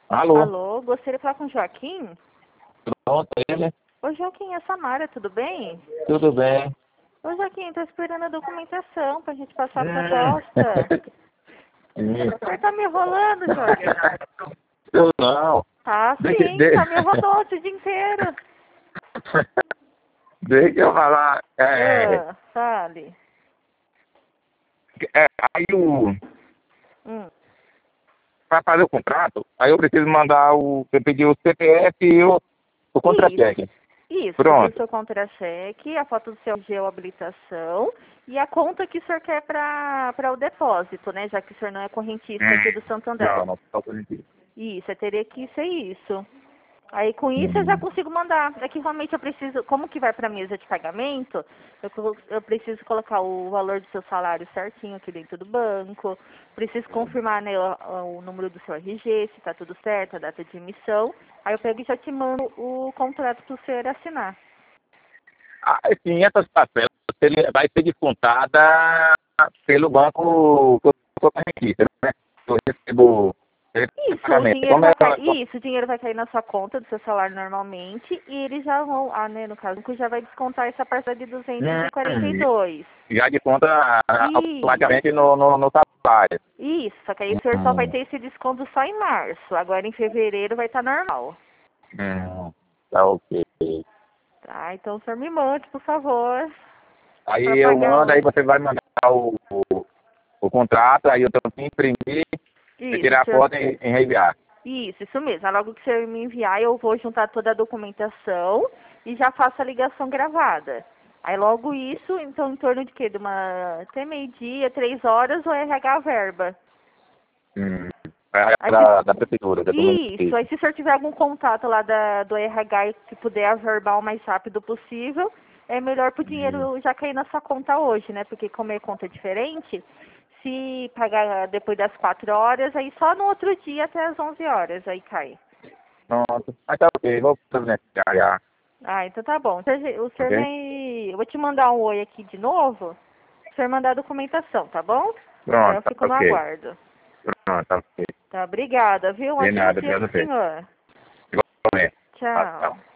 Alô? Alô, gostaria de falar com o Joaquim? Pronto, ele? Ô Joaquim, é Samara, tudo bem? Tudo bem? Ô Joaquim, tô esperando a documentação pra gente passar a proposta. Você tá me enrolando, Joaquim? Eu não. Tá Deixa, sim, só me enrolou o dia inteiro. deixa eu falar. Fale. Aí Hum. para fazer o contrato, aí eu preciso mandar eu pedir o CPF e o contra-cheque. Isso, Pronto. o seu contra-cheque, a foto do seu RG ou habilitação e a conta que o senhor quer para o depósito, né? Já que o senhor não é correntista aqui do Santander. Não tá positivo. Isso, teria que ser isso. Aí com isso eu já consigo mandar. É que realmente eu preciso, como que vai para a mesa de pagamento, eu preciso colocar o valor do seu salário certinho aqui dentro do banco, preciso confirmar, né, o número do seu RG, se está tudo certo, a data de emissão. Aí eu pego e já te mando o contrato para o senhor assinar. Sim, essas parcelas vai ser descontada pelo banco que eu sou correntista, né? Eu recebo pagamento. O dinheiro vai cair na sua conta do seu salário normalmente e eles já vão, né, no caso, o banco já vai descontar essa parcela de 242. Já de conta automaticamente no salário. Isso, só que aí o senhor só vai ter esse desconto só em março. Agora em fevereiro vai estar normal. Tá ok. Tá, então o senhor me mande, por favor. Aí Pra eu pagar mando, aí hoje. você vai mandar o contrato, aí eu tenho que imprimir, e Isso, tirar a senhor. foto e enviar. Isso mesmo. Aí logo que o senhor me enviar, eu vou juntar toda a documentação e já faço a ligação gravada. Aí logo isso, então em torno de quê? Até meio-dia, 3 horas, o RH verba. Aí Da prefeitura, do município. Aí se o senhor tiver algum contato lá do RH que puder averbar o mais rápido possível, é melhor pro dinheiro já cair na sua conta hoje, né? Porque como é conta diferente, se pagar depois das 4 horas, aí só no outro dia até as 11 horas, aí cai. Pronto. Mas tá ok, vou providenciar já. Ah, então tá bom. O senhor Ok? Eu vou te mandar um oi aqui de novo, o senhor mandar a documentação, tá bom? Aí Pronto, eu tá fico no ok. aguardo. Pronto, tá ok. Tá, obrigada, viu? Um De ótimo nada, dia Deus pro você. senhor. Igualmente. Tchau. Tchau.